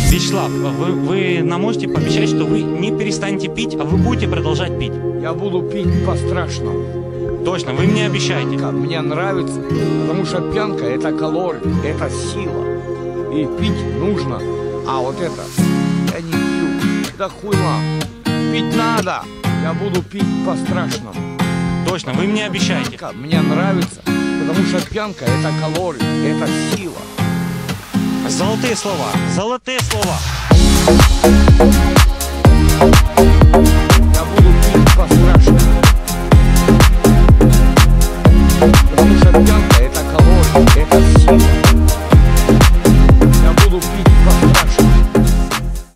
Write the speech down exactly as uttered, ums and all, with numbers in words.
Вячеслав, вы, вы нам можете пообещать, что вы не перестанете пить, а вы будете продолжать пить? Я буду пить по-страшному. Точно, вы мне обещаете. Мне нравится, потому что пьянка — это калории, это сила. И пить нужно. А вот это я не пью. Да хуй вам. Пить надо. Я буду пить по-страшному. Точно, вы мне обещаете. Мне нравится, потому что пьянка — это калории, это сила. Золотые слова, золотые слова.